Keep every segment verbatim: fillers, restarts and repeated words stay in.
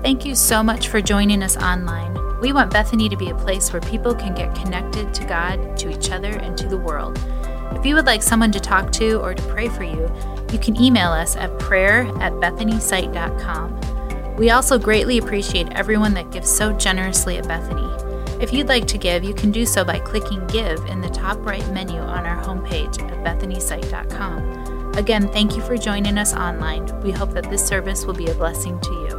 Thank you so much for joining us online. We want Bethany to be a place where people can get connected to God, to each other, and to the world. If you would like someone to talk to or to pray for you, you can email us at prayer at bethany site dot com. We also greatly appreciate everyone that gives so generously at Bethany. If you'd like to give, you can do so by clicking Give in the top right menu on our homepage at bethany site dot com. Again, thank you for joining us online. We hope that this service will be a blessing to you.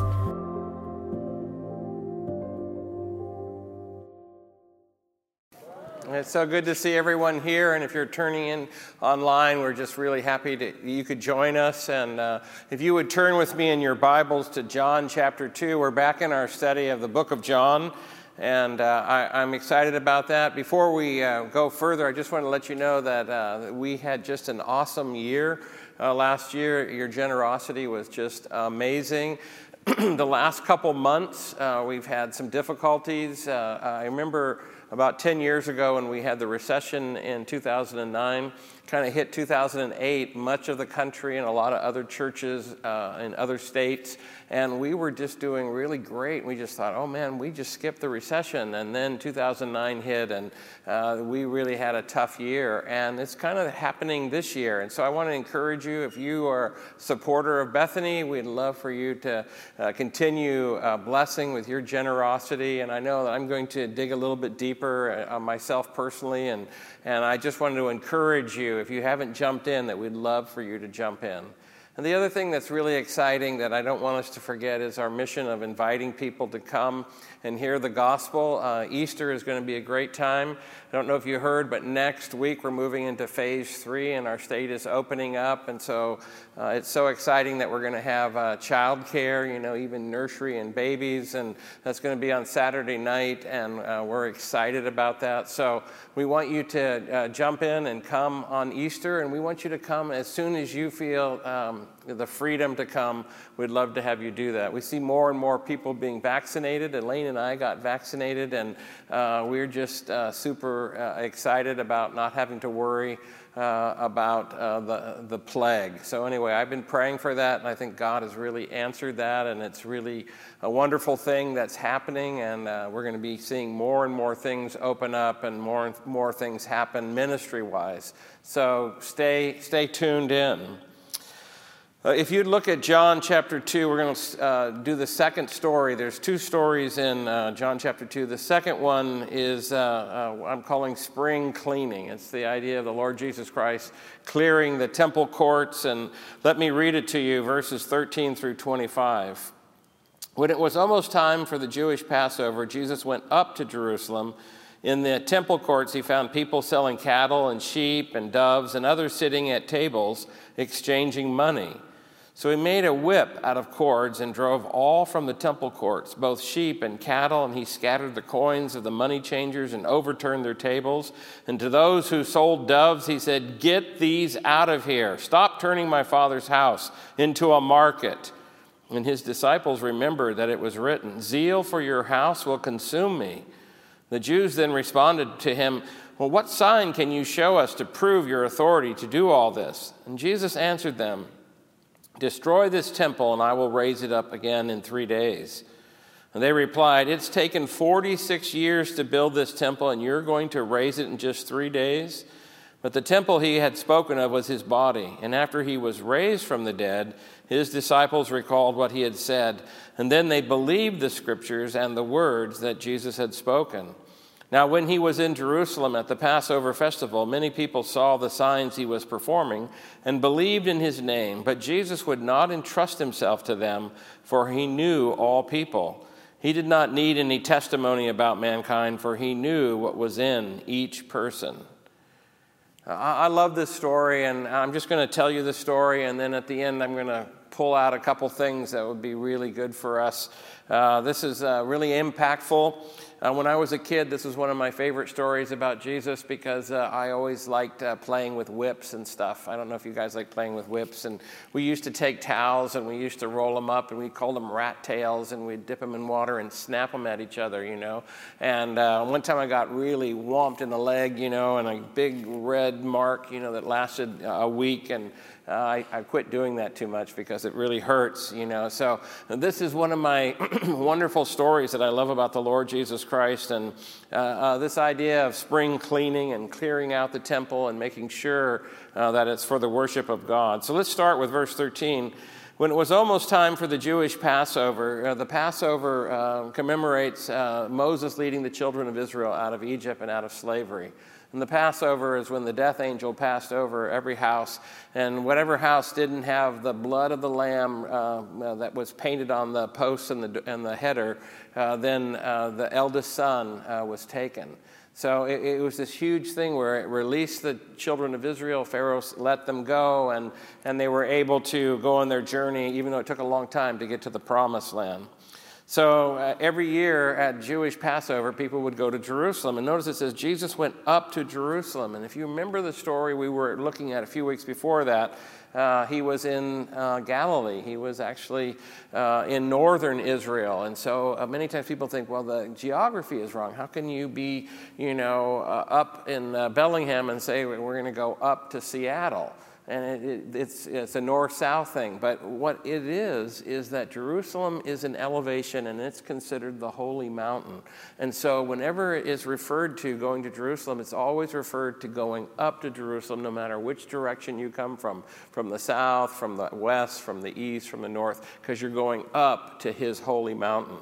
It's so good to see everyone here, and if you're turning in online, we're just really happy that you could join us. And uh, if you would turn with me in your Bibles to John chapter two, we're back in our study of the book of John, and uh, I, I'm excited about that. Before we uh, go further, I just want to let you know that uh, we had just an awesome year uh, last year. Your generosity was just amazing. The last couple months, uh, we've had some difficulties. Uh, I remember about ten years ago when we had the recession in two thousand nine, kind of hit two thousand eight, much of the country and a lot of other churches uh, in other states, and we were just doing really great. We just thought, oh man, we just skipped the recession, and then two thousand nine hit, and uh, we really had a tough year, and it's kind of happening this year. And so I want to encourage you, if you are a supporter of Bethany, we'd love for you to uh, continue uh, blessing with your generosity, and I know that I'm going to dig a little bit deeper Uh, myself personally, and, and I just wanted to encourage you, if you haven't jumped in, that we'd love for you to jump in. And the other thing that's really exciting that I don't want us to forget is our mission of inviting people to come and hear the gospel. Uh, Easter is going to be a great time. I don't know if you heard, but next week we're moving into phase three, and our state is opening up, and so uh, it's so exciting that we're going to have uh, child care, you know, even nursery and babies, and that's going to be on Saturday night, and uh, we're excited about that. So we want you to uh, jump in and come on Easter, and we want you to come as soon as you feel um, the freedom to come. We'd love to have you do that. We see more and more people being vaccinated. Elaine and I got vaccinated, and uh, we're just uh, super uh, excited about not having to worry uh, about uh, the, the plague. So anyway, I've been praying for that, and I think God has really answered that, and it's really a wonderful thing that's happening, and uh, we're going to be seeing more and more things open up and more and more things happen ministry-wise. So stay, stay tuned in. Uh, if you'd look at John chapter two, we're going to uh, do the second story. There's two stories in uh, John chapter two. The second one is, uh, uh, I'm calling spring cleaning. It's the idea of the Lord Jesus Christ clearing the temple courts. And let me read it to you, verses thirteen through twenty-five. When it was almost time for the Jewish Passover, Jesus went up to Jerusalem. In the temple courts, he found people selling cattle and sheep and doves and others sitting at tables exchanging money. So he made a whip out of cords and drove all from the temple courts, both sheep and cattle, and he scattered the coins of the money changers and overturned their tables. And to those who sold doves, he said, "Get these out of here. Stop turning my Father's house into a market." And his disciples remembered that it was written, "Zeal for your house will consume me." The Jews then responded to him, "Well, what sign can you show us to prove your authority to do all this?" And Jesus answered them, "Destroy this temple, and I will raise it up again in three days." And they replied, "It's taken forty-six years to build this temple, and you're going to raise it in just three days?" But the temple he had spoken of was his body, and after he was raised from the dead, his disciples recalled what he had said, and then they believed the scriptures and the words that Jesus had spoken. Now, when he was in Jerusalem at the Passover festival, many people saw the signs he was performing and believed in his name. But Jesus would not entrust himself to them, for he knew all people. He did not need any testimony about mankind, for he knew what was in each person. I love this story, and I'm just going to tell you the story, and then at the end I'm going to pull out a couple things that would be really good for us. Uh, this is uh, really impactful. Uh, when I was a kid, this was one of my favorite stories about Jesus because uh, I always liked uh, playing with whips and stuff. I don't know if you guys like playing with whips. And we used to take towels and we used to roll them up and we called them rat tails and we'd dip them in water and snap them at each other, you know. And uh, one time I got really whomped in the leg, you know, and a big red mark, you know, that lasted a week. And uh, I, I quit doing that too much because it really hurts, you know. So this is one of my wonderful stories that I love about the Lord Jesus Christ, and uh, uh, this idea of spring cleaning and clearing out the temple and making sure uh, that it's for the worship of God. So let's start with verse thirteen. When it was almost time for the Jewish Passover, uh, the Passover uh, commemorates uh, Moses leading the children of Israel out of Egypt and out of slavery. And the Passover is when the death angel passed over every house, and whatever house didn't have the blood of the lamb uh, that was painted on the posts and the, and the header, uh, then uh, the eldest son uh, was taken. So it, it was this huge thing where it released the children of Israel. Pharaoh let them go, and, and they were able to go on their journey, even though it took a long time to get to the promised land. So uh, every year at Jewish Passover, people would go to Jerusalem. And notice it says Jesus went up to Jerusalem. And if you remember the story we were looking at a few weeks before that, uh, he was in uh, Galilee. He was actually uh, in northern Israel. And so uh, many times people think, well, the geography is wrong. How can you be, you know, uh, up in uh, Bellingham and say we're going to go up to Seattle? And it, it, it's, it's a north-south thing. But what it is, is that Jerusalem is an elevation, and it's considered the holy mountain. And so whenever it is referred to going to Jerusalem, it's always referred to going up to Jerusalem, no matter which direction you come from, from the south, from the west, from the east, from the north, because you're going up to his holy mountain.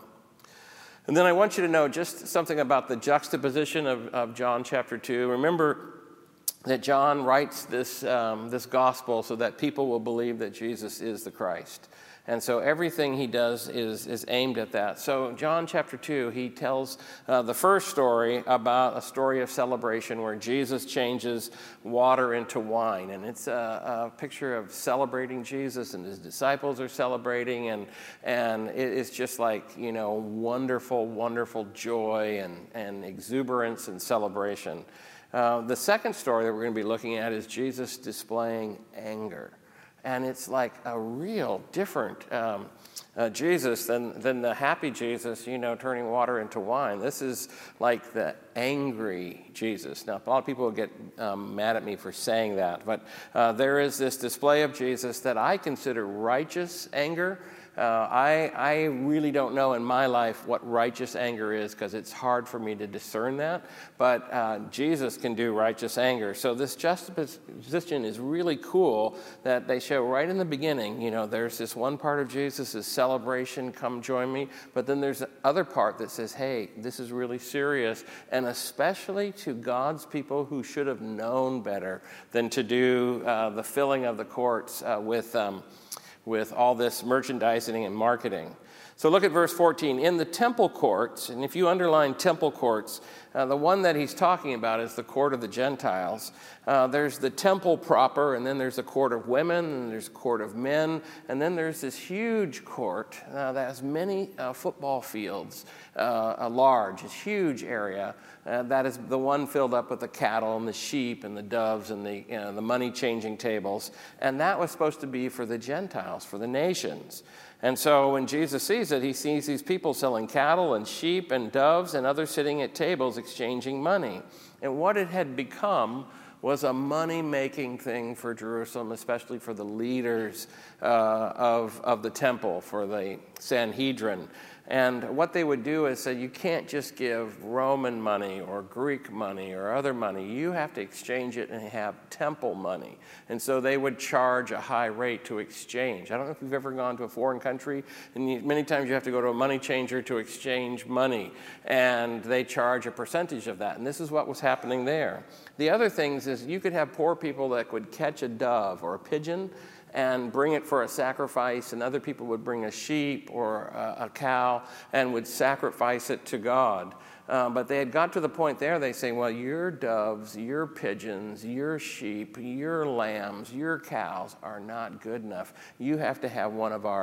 And then I want you to know just something about the juxtaposition of, of John chapter two. Remember that John writes this, um, this gospel so that people will believe that Jesus is the Christ. And so everything he does is, is aimed at that. So John chapter two, he tells uh, the first story about a story of celebration where Jesus changes water into wine. And it's a, a picture of celebrating Jesus, and his disciples are celebrating. And, and it's just like, you know, wonderful, wonderful joy and, and exuberance and celebration. Uh, the second story that we're going to be looking at is Jesus displaying anger. And it's like a real different um, uh, Jesus than, than the happy Jesus, you know, turning water into wine. This is like the angry Jesus. Now, a lot of people will get um, mad at me for saying that, but uh, there is this display of Jesus that I consider righteous anger. Uh, I, I really don't know in my life what righteous anger is because it's hard for me to discern that, but uh, Jesus can do righteous anger. So this juxtaposition is really cool that they show right in the beginning, you know, there's this one part of Jesus' celebration, come join me, but then there's the other part that says, hey, this is really serious, and especially to God's people who should have known better than to do uh, the filling of the courts uh, with... Um, with all this merchandising and marketing. So look at verse fourteen. In the temple courts, and if you underline temple courts, uh, the one that he's talking about is the court of the Gentiles. Uh, there's the temple proper, and then there's a court of women, and there's a court of men, and then there's this huge court uh, that has many uh, football fields, uh, a large, a huge area. Uh, that is the one filled up with the cattle and the sheep and the doves and the, you know, the money-changing tables. And that was supposed to be for the Gentiles, for the nations. And so when Jesus sees it, he sees these people selling cattle and sheep and doves and others sitting at tables exchanging money. And what it had become was a money-making thing for Jerusalem, especially for the leaders uh, of, of the temple, for the Sanhedrin. And what they would do is say, you can't just give Roman money or Greek money or other money. You have to exchange it and have temple money. And so they would charge a high rate to exchange. I don't know if you've ever gone to a foreign country, and you, many times you have to go to a money changer to exchange money. And they charge a percentage of that. And this is what was happening there. The other things is you could have poor people that would catch a dove or a pigeon and bring it for a sacrifice, and other people would bring a sheep or a, a cow and would sacrifice it to God. Uh, but they had got to the point there, they say, well, your doves, your pigeons, your sheep, your lambs, your cows are not good enough. You have to have one of our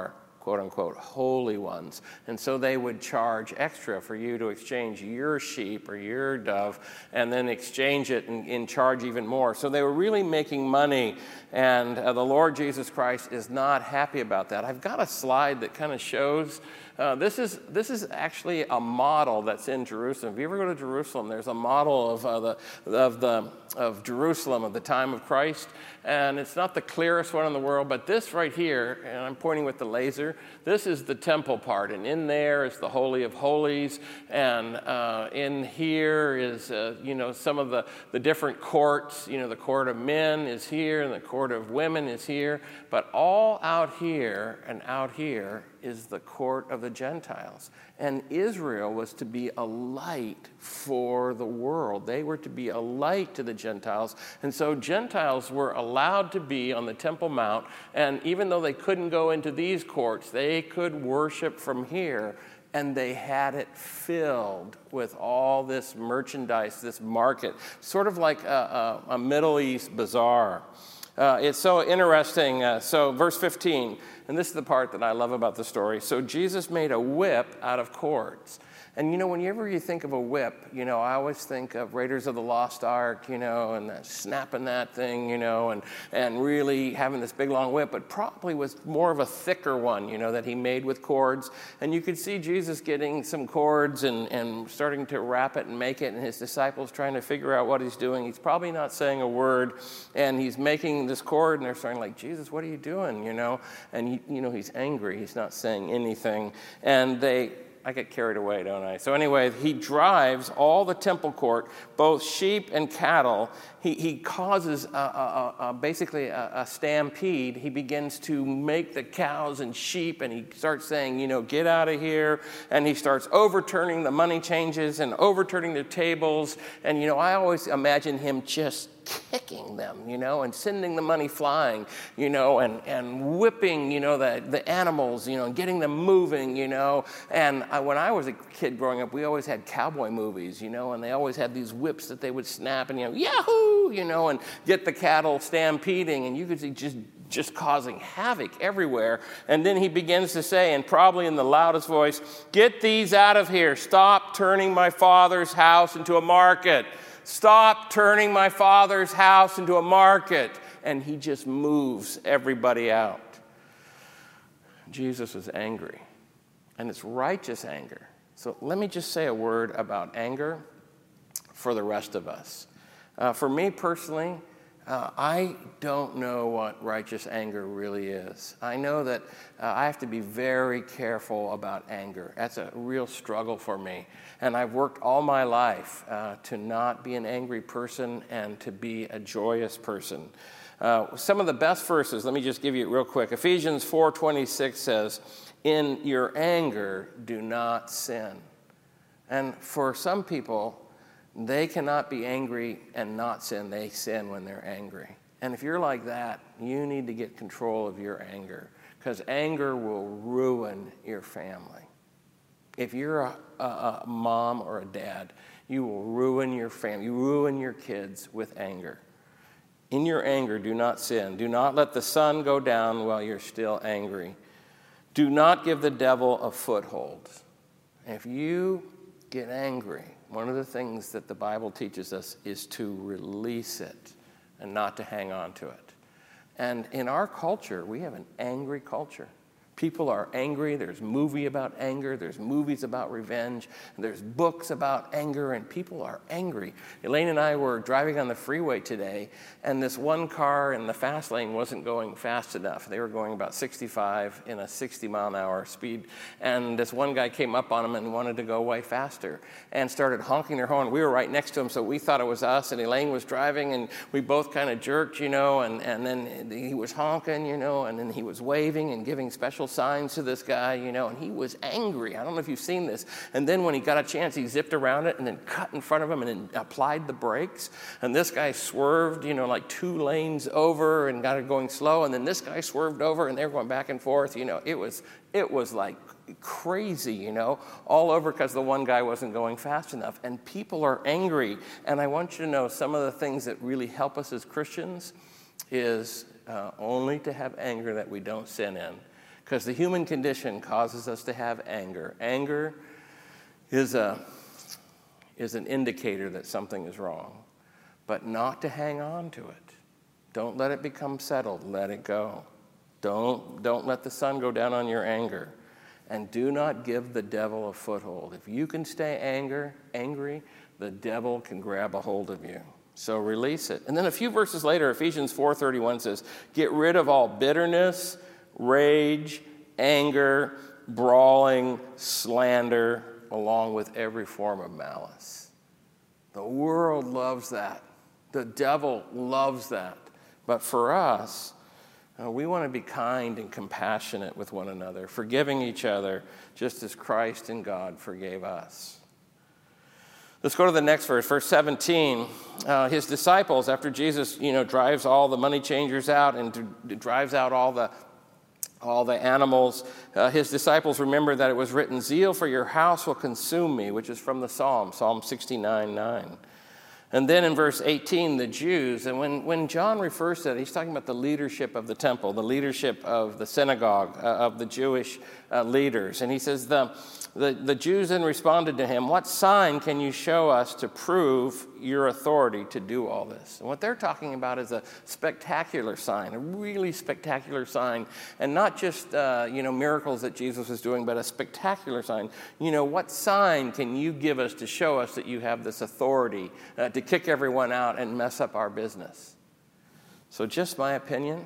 quote unquote, holy ones. And so they would charge extra for you to exchange your sheep or your dove and then exchange it and, and charge even more. So they were really making money, and uh, the Lord Jesus Christ is not happy about that. I've got a slide that kind of shows Uh, this is this is actually a model that's in Jerusalem. If you ever go to Jerusalem, there's a model of uh, the of the of Jerusalem of the time of Christ, and it's not the clearest one in the world. But this right here, and I'm pointing with the laser. This is the temple part, and in there is the Holy of Holies, and uh, in here is uh, you know some of the the different courts. You know, the court of men is here, and the court of women is here. But all out here and out here is the court of the Gentiles. And Israel was to be a light for the world. They were to be a light to the Gentiles. And so Gentiles were allowed to be on the Temple Mount. And even though they couldn't go into these courts, they could worship from here. And they had it filled with all this merchandise, this market, sort of like a, a, a Middle East bazaar. Uh, it's so interesting. Uh, so verse fifteen, and this is the part that I love about the story. So Jesus made a whip out of cords. And, you know, whenever you think of a whip, you know, I always think of Raiders of the Lost Ark, you know, and that, snapping that thing, you know, and, and really having this big, long whip. But probably was more of a thicker one, you know, that he made with cords. And you could see Jesus getting some cords and, and starting to wrap it and make it, and his disciples trying to figure out what he's doing. He's probably not saying a word, and he's making this cord, and they're starting like, Jesus, what are you doing, you know? And, he, you know, he's angry. He's not saying anything. And they... I get carried away, don't I? So anyway, he drives all the temple court, both sheep and cattle. He, he causes a, a, a, basically a, a stampede. He begins to make the cows and sheep, and he starts saying, you know, get out of here. And he starts overturning the money changes and overturning the tables. And, you know, I always imagine him just kicking them, you know, and sending the money flying, you know, and, and whipping, you know, the, the animals, you know, and getting them moving, you know. And I, when I was a kid growing up, we always had cowboy movies, you know, and they always had these whips that they would snap and, you know, yahoo, you know, and get the cattle stampeding, and you could see just just causing havoc everywhere. And then he begins to say, and probably in the loudest voice, get these out of here. Stop turning my Father's house into a market. Stop turning my Father's house into a market. And he just moves everybody out. Jesus was angry, and it's righteous anger. So let me just say a word about anger for the rest of us. Uh, for me personally, uh, I don't know what righteous anger really is. I know that uh, I have to be very careful about anger. That's a real struggle for me. And I've worked all my life uh, to not be an angry person and to be a joyous person. Uh, some of the best verses, let me just give you it real quick. Ephesians four twenty-six says, in your anger, do not sin. And for some people, they cannot be angry and not sin. They sin when they're angry. And if you're like that, you need to get control of your anger, because anger will ruin your family. If you're a, a, a mom or a dad, you will ruin your family. You ruin your kids with anger. In your anger, do not sin. Do not let the sun go down while you're still angry. Do not give the devil a foothold. If you get angry, one of the things that the Bible teaches us is to release it and not to hang on to it. And in our culture, we have an angry culture. People are angry. There's movie about anger. There's movies about revenge. There's books about anger, and people are angry. Elaine and I were driving on the freeway today, and this one car in the fast lane wasn't going fast enough. They were going about sixty-five in a sixty mile an hour speed, and this one guy came up on them and wanted to go way faster and started honking their horn. We were right next to him, so we thought it was us, and Elaine was driving, and we both kind of jerked, you know, and, and then he was honking, you know, and then he was waving and giving special signs to this guy, you know, and he was angry. I don't know if you've seen this. And then when he got a chance, he zipped around it and then cut in front of him and then applied the brakes. And this guy swerved, you know, like two lanes over and got it going slow. And then this guy swerved over, and they were going back and forth. You know, it was it was like crazy, you know, all over because the one guy wasn't going fast enough. And people are angry. And I want you to know some of the things that really help us as Christians is uh, only to have anger that we don't sin in. Because the human condition causes us to have anger. Anger is a is an indicator that something is wrong, but not to hang on to it. Don't let it become settled. Let it go. Don't, don't let the sun go down on your anger. And do not give the devil a foothold. If you can stay anger, angry, the devil can grab a hold of you. So release it. And then a few verses later, Ephesians four thirty-one says, get rid of all bitterness, rage, anger, brawling, slander, along with every form of malice. The world loves that. The devil loves that. But for us, uh, we want to be kind and compassionate with one another, forgiving each other, just as Christ and God forgave us. Let's go to the next verse, verse seventeen. Uh, his disciples, after Jesus, you know, drives all the money changers out and d- drives out all the all the animals, uh, his disciples remember that it was written, zeal for your house will consume me, which is from the Psalm, Psalm sixty-nine nine. And then in verse eighteen, the Jews, and when, when John refers to that, he's talking about the leadership of the temple, the leadership of the synagogue, uh, of the Jewish uh, leaders. And he says, the, the, the Jews then responded to him, what sign can you show us to prove your authority to do all this? And what they're talking about is a spectacular sign, a really spectacular sign, and not just uh, you know miracles that Jesus was doing, but a spectacular sign. You know, what sign can you give us to show us that you have this authority uh, to kick everyone out and mess up our business? So just my opinion,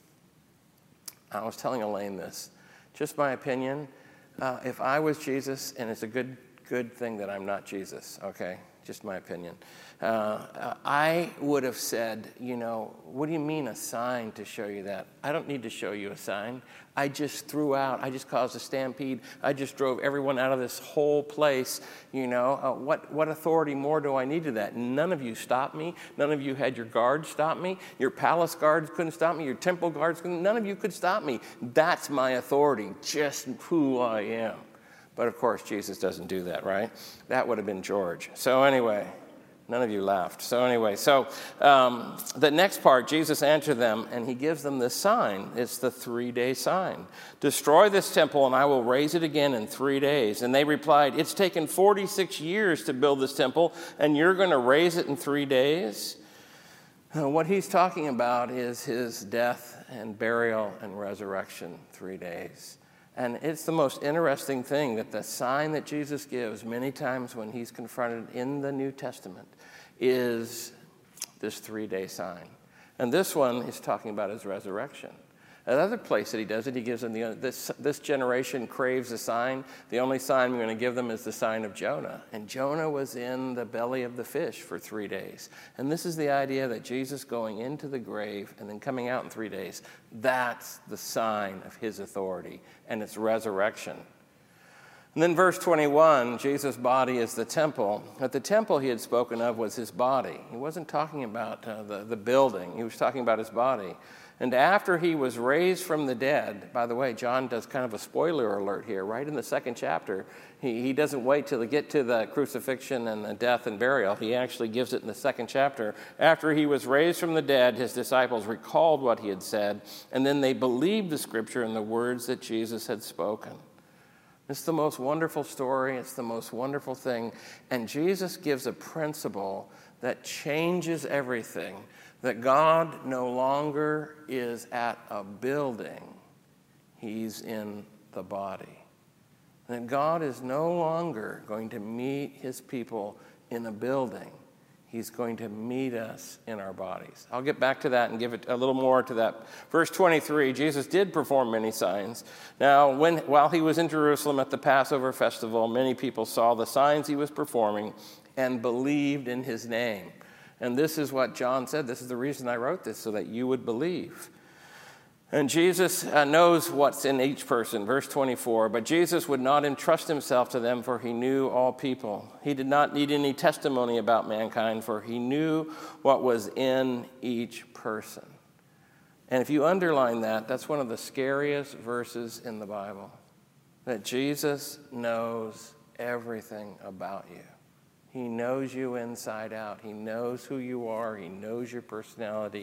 I was telling Elaine this, just my opinion, uh, if I was Jesus, and it's a good good thing that I'm not Jesus, okay? Just my opinion. Uh, I would have said, you know, what do you mean a sign to show you that? I don't need to show you a sign. I just threw out, I just caused a stampede. I just drove everyone out of this whole place. You know, uh, what, what authority more do I need to that? None of you stopped me. None of you had your guards stop me. Your palace guards couldn't stop me. Your temple guards couldn't. None of you could stop me. That's my authority, just who I am. But of course, Jesus doesn't do that, right? That would have been George. So anyway, none of you laughed. So anyway, so um, the next part, Jesus answered them, and he gives them this sign. It's the three-day sign. Destroy this temple, and I will raise it again in three days. And they replied, it's taken forty-six years to build this temple, and you're going to raise it in three days? Uh, what he's talking about is his death and burial and resurrection, three days. And it's the most interesting thing that the sign that Jesus gives many times when he's confronted in the New Testament is this three-day sign. And this one is talking about his resurrection. Another place that he does it, he gives them the, this, this generation craves a sign. The only sign I'm going to give them is the sign of Jonah. And Jonah was in the belly of the fish for three days. And this is the idea that Jesus going into the grave and then coming out in three days, that's the sign of his authority and its resurrection. And then verse twenty-one, Jesus' body is the temple. But the temple he had spoken of was his body. He wasn't talking about uh, the, the building. He was talking about his body. And after he was raised from the dead, by the way, John does kind of a spoiler alert here, right in the second chapter. He, he doesn't wait till they get to the crucifixion and the death and burial. He actually gives it in the second chapter. After he was raised from the dead, his disciples recalled what he had said, and then they believed the scripture and the words that Jesus had spoken. It's the most wonderful story. It's the most wonderful thing. And Jesus gives a principle that changes everything. That God no longer is at a building, he's in the body. That God is no longer going to meet his people in a building. He's going to meet us in our bodies. I'll get back to that and give it a little more to that. Verse twenty-three, Jesus did perform many signs. Now, when while he was in Jerusalem at the Passover festival, many people saw the signs he was performing and believed in his name. And this is what John said. This is the reason I wrote this, so that you would believe. And Jesus uh, knows what's in each person. Verse twenty-four, but Jesus would not entrust himself to them, for he knew all people. He did not need any testimony about mankind, for he knew what was in each person. And if you underline that, that's one of the scariest verses in the Bible. That Jesus knows everything about you. He knows you inside out. He knows who you are. He knows your personality.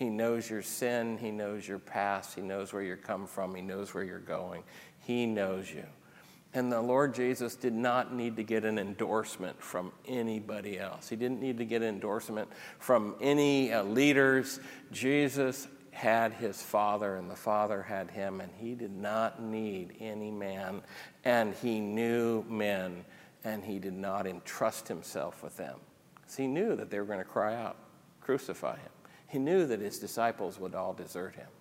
He knows your sin. He knows your past. He knows where you come from. He knows where you're going. He knows you. And the Lord Jesus did not need to get an endorsement from anybody else. He didn't need to get an endorsement from any uh, leaders. Jesus had his Father, and the Father had him, and he did not need any man. And he knew men, and he did not entrust himself with them. Because he knew that they were going to cry out, crucify him. He knew that his disciples would all desert him.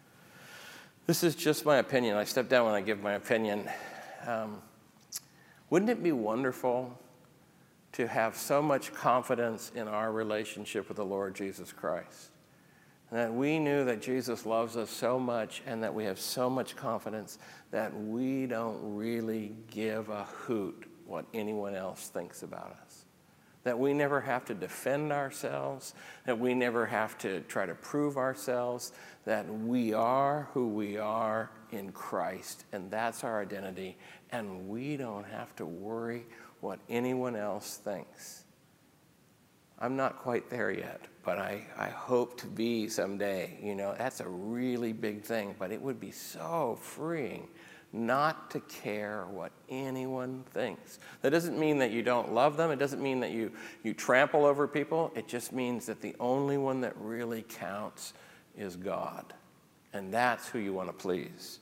This is just my opinion. I step down when I give my opinion. Um, wouldn't it be wonderful to have so much confidence in our relationship with the Lord Jesus Christ? And that we knew that Jesus loves us so much, and that we have so much confidence that we don't really give a hoot what anyone else thinks about us. That we never have to defend ourselves, that we never have to try to prove ourselves, that we are who we are in Christ, and that's our identity, and we don't have to worry what anyone else thinks. I'm not quite there yet, but I, I hope to be someday. You know, that's a really big thing, but it would be so freeing not to care what anyone thinks. That doesn't mean that you don't love them. It doesn't mean that you, you trample over people. It just means that the only one that really counts is God. And that's who you want to please.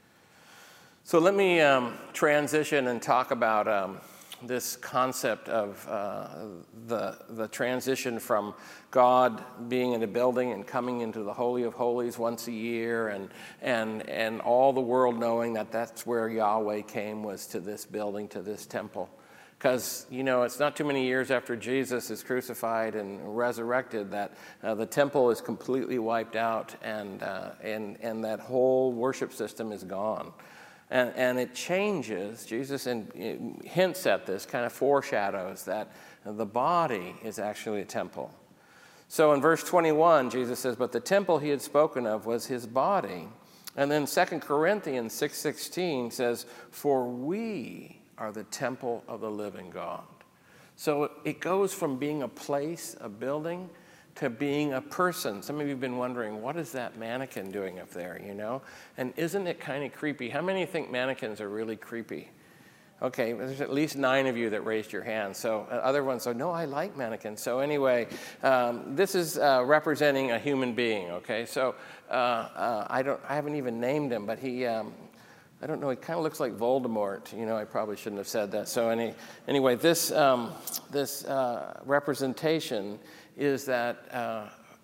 So let me um, transition and talk about um, this concept of uh, the, the transition from God being in a building and coming into the Holy of Holies once a year, and, and, and all the world knowing that that's where Yahweh came, was to this building, to this temple. Because, you know, it's not too many years after Jesus is crucified and resurrected that uh, the temple is completely wiped out, and, uh, and, and that whole worship system is gone. And, and it changes. Jesus in, hints at this, kind of foreshadows that the body is actually a temple. So in verse twenty-one, Jesus says, but the temple he had spoken of was his body. And then Second Corinthians six sixteen says, for we are the temple of the living God. So it goes from being a place, a building, to being a person. Some of you have been wondering, what is that mannequin doing up there, you know? And isn't it kind of creepy? How many think mannequins are really creepy? Okay, there's at least nine of you that raised your hand. So uh, other ones said, no, I like mannequins. So anyway, um, this is uh, representing a human being, okay? So uh, uh, I don't, I haven't even named him, but he, um, I don't know, he kind of looks like Voldemort. You know, I probably shouldn't have said that. So any, anyway, this, um, this uh, representation is that uh,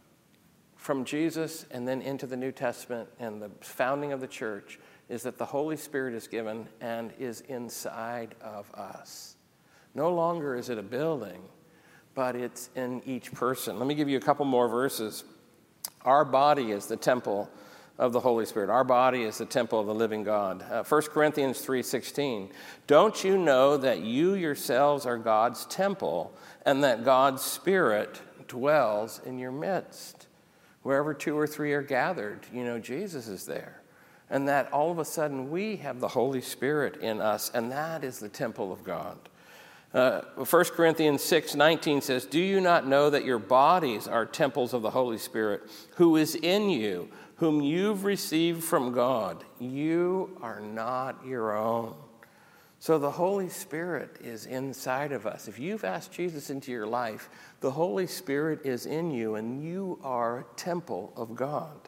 from Jesus and then into the New Testament and the founding of the church is that the Holy Spirit is given and is inside of us. No longer is it a building, but it's in each person. Let me give you a couple more verses. Our body is the temple of the Holy Spirit. Our body is the temple of the living God. Uh, First Corinthians three sixteen. Don't you know that you yourselves are God's temple, and that God's Spirit dwells in your midst? Wherever two or three are gathered, you know, Jesus is there. And that all of a sudden we have the Holy Spirit in us, and that is the temple of God. Uh, First Corinthians six nineteen says, do you not know that your bodies are temples of the Holy Spirit, who is in you, whom you've received from God? You are not your own. So the Holy Spirit is inside of us. If you've asked Jesus into your life, the Holy Spirit is in you, and you are a temple of God.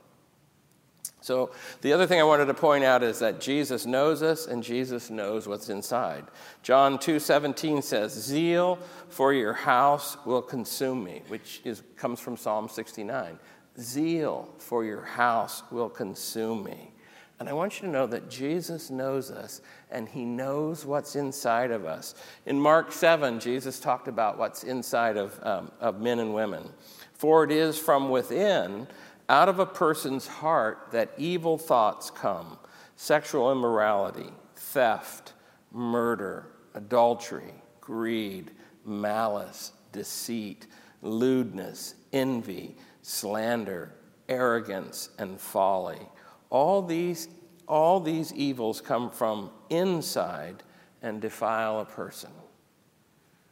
So the other thing I wanted to point out is that Jesus knows us, and Jesus knows what's inside. John two seventeen says, zeal for your house will consume me, which is, comes from Psalm sixty-nine. Zeal for your house will consume me. And I want you to know that Jesus knows us, and he knows what's inside of us. In Mark seven, Jesus talked about what's inside of, um, of men and women. For it is from within, out of a person's heart, that evil thoughts come: sexual immorality, theft, murder, adultery, greed, malice, deceit, lewdness, envy, slander, arrogance, and folly. All these, all these evils come from inside and defile a person.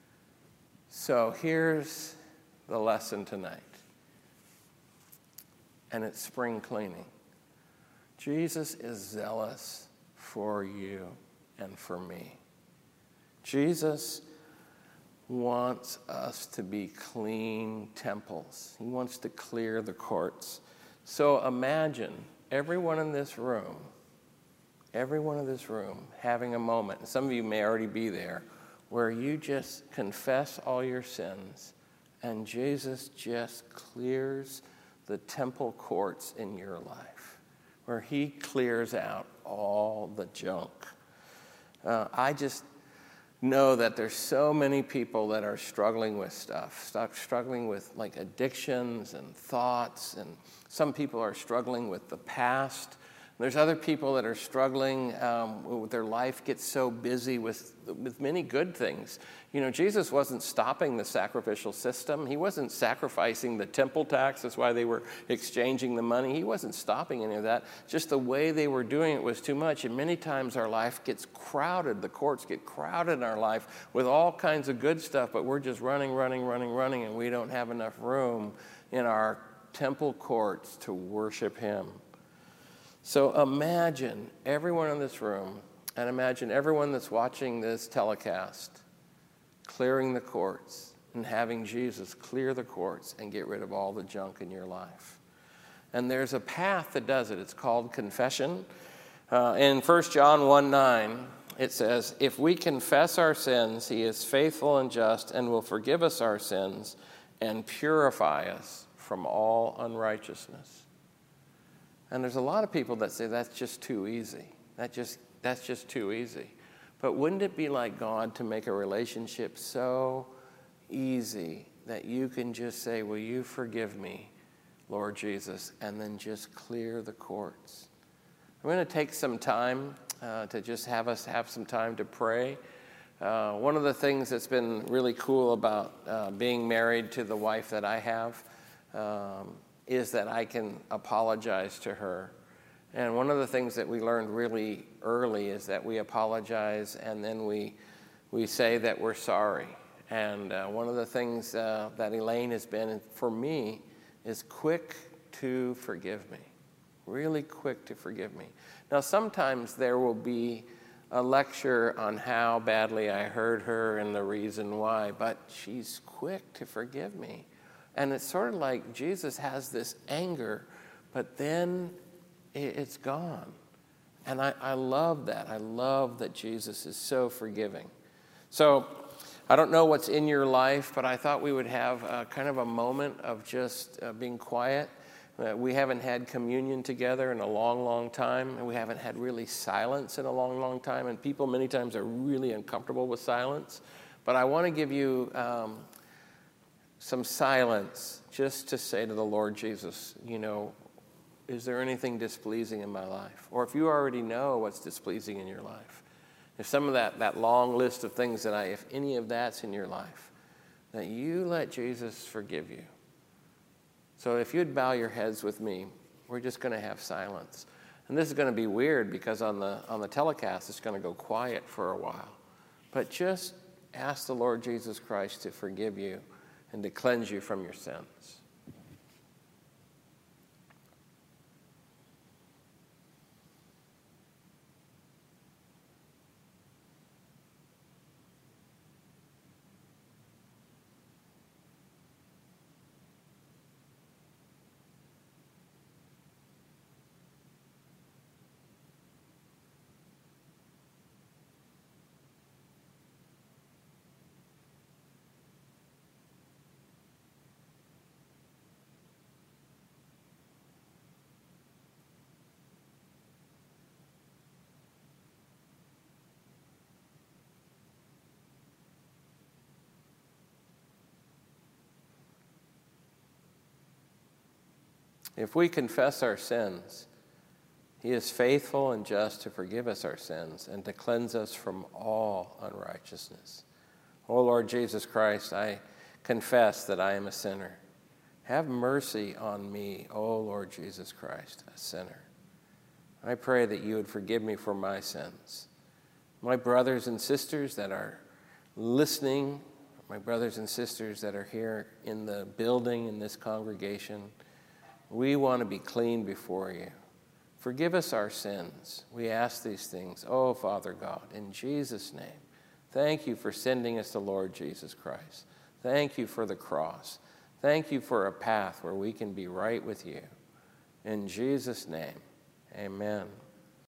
So here's the lesson tonight. and it's spring cleaning. Jesus is zealous for you and for me. Jesus wants us to be clean temples. He wants to clear the courts. So imagine everyone in this room, everyone in this room having a moment, and some of you may already be there, where you just confess all your sins and Jesus just clears the temple courts in your life, where he clears out all the junk. Uh, I just know that there's so many people that are struggling with stuff, struggling with like addictions and thoughts, and some people are struggling with the past. There's other people that are struggling um, with their life gets so busy with with many good things. You know, Jesus wasn't stopping the sacrificial system. He wasn't sacrificing the temple tax. That's why they were exchanging the money. He wasn't stopping any of that. Just the way they were doing it was too much. And many times our life gets crowded. The courts get crowded in our life with all kinds of good stuff, but we're just running, running, running, running, and we don't have enough room in our temple courts to worship him. So imagine everyone in this room, and imagine everyone that's watching this telecast clearing the courts and having Jesus clear the courts and get rid of all the junk in your life. And there's a path that does it. It's called confession. Uh, in First John one nine, it says, "If we confess our sins, he is faithful and just and will forgive us our sins and purify us from all unrighteousness." And there's a lot of people that say that's just too easy. That just that's just too easy. But wouldn't it be like God to make a relationship so easy that you can just say, "Will you forgive me, Lord Jesus," and then just clear the courts? I'm going to take some time uh, to just have us have some time to pray. Uh, one of the things that's been really cool about uh, being married to the wife that I have um, is that I can apologize to her. And one of the things that we learned really early is that we apologize and then we we say that we're sorry. And uh, one of the things uh, that Elaine has been for me is quick to forgive me, really quick to forgive me. Now, sometimes there will be a lecture on how badly I hurt her and the reason why, but she's quick to forgive me. And it's sort of like Jesus has this anger, but then it's gone. And I, I love that. I love that Jesus is so forgiving. So I don't know what's in your life, but I thought we would have a, kind of a moment of just uh, being quiet. Uh, we haven't had communion together in a long, long time, and we haven't had really silence in a long, long time. And people many times are really uncomfortable with silence. But I want to give you um, some silence just to say to the Lord Jesus, you know, is there anything displeasing in my life? Or if you already know what's displeasing in your life, if some of that, that long list of things that I, if any of that's in your life, that you let Jesus forgive you. So if you'd bow your heads with me, we're just going to have silence. And this is going to be weird because on the on the telecast, it's going to go quiet for a while. But just ask the Lord Jesus Christ to forgive you and to cleanse you from your sins. If we confess our sins, he is faithful and just to forgive us our sins and to cleanse us from all unrighteousness. O Lord Jesus Christ, I confess that I am a sinner. Have mercy on me, O Lord Jesus Christ, a sinner. I pray that you would forgive me for my sins. My brothers and sisters that are listening, my brothers and sisters that are here in the building, in this congregation, We want to be clean before you. Forgive us our sins. We ask these things, oh, Father God, in Jesus' name. Thank you for sending us the Lord Jesus Christ. Thank you for the cross. Thank you for a path where we can be right with you. In Jesus' name, amen.